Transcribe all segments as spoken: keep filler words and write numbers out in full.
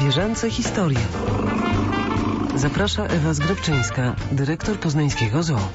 Zwierzęce historie. Zaprasza Ewa Zgrabczyńska, dyrektor poznańskiego zoo.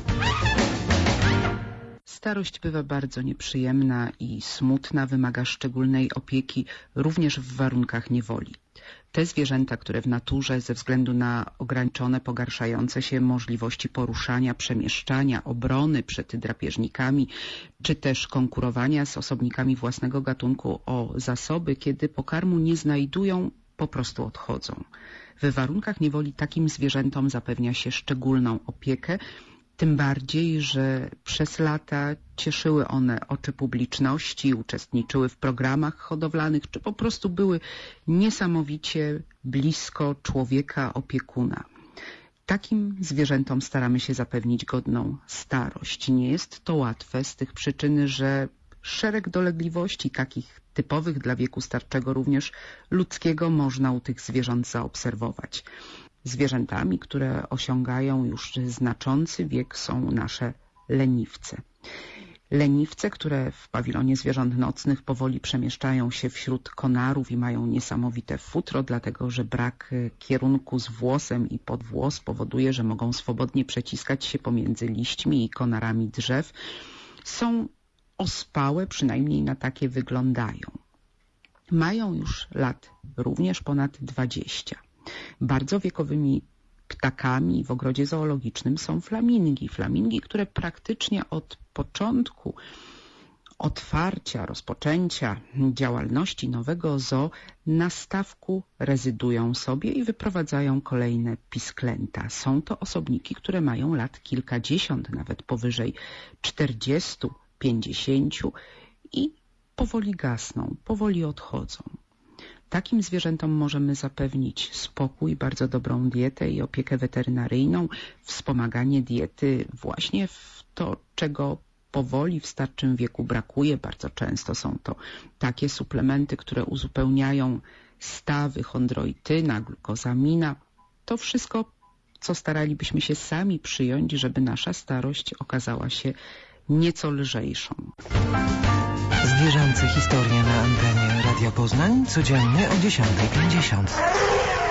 Starość bywa bardzo nieprzyjemna i smutna, wymaga szczególnej opieki, również w warunkach niewoli. Te zwierzęta, które w naturze ze względu na ograniczone, pogarszające się możliwości poruszania, przemieszczania, obrony przed drapieżnikami, czy też konkurowania z osobnikami własnego gatunku o zasoby, kiedy pokarmu nie znajdują, po prostu odchodzą. W warunkach niewoli takim zwierzętom zapewnia się szczególną opiekę, tym bardziej, że przez lata cieszyły one oczy publiczności, uczestniczyły w programach hodowlanych, czy po prostu były niesamowicie blisko człowieka, opiekuna. Takim zwierzętom staramy się zapewnić godną starość. Nie jest to łatwe z tych przyczyn, że szereg dolegliwości, takich typowych dla wieku starczego, również ludzkiego, można u tych zwierząt zaobserwować. Zwierzętami, które osiągają już znaczący wiek, są nasze leniwce. Leniwce, które w pawilonie zwierząt nocnych powoli przemieszczają się wśród konarów i mają niesamowite futro, dlatego że brak kierunku z włosem i pod włos powoduje, że mogą swobodnie przeciskać się pomiędzy liśćmi i konarami drzew, są ospałe, przynajmniej na takie wyglądają. Mają już lat również ponad dwadzieścia. Bardzo wiekowymi ptakami w ogrodzie zoologicznym są flamingi. Flamingi, które praktycznie od początku otwarcia, rozpoczęcia działalności nowego zoo na stawku rezydują sobie i wyprowadzają kolejne pisklęta. Są to osobniki, które mają lat kilkadziesiąt, nawet powyżej czterdziestu, pięćdziesięciu i powoli gasną, powoli odchodzą. Takim zwierzętom możemy zapewnić spokój, bardzo dobrą dietę i opiekę weterynaryjną, wspomaganie diety właśnie w to, czego powoli w starczym wieku brakuje. Bardzo często są to takie suplementy, które uzupełniają stawy chondroityna, glukozamina. To wszystko, co staralibyśmy się sami przyjąć, żeby nasza starość okazała się nieco lżejszą. Zwierzęce historie na antenie Radia Poznań codziennie o dziesiąta pięćdziesiąt.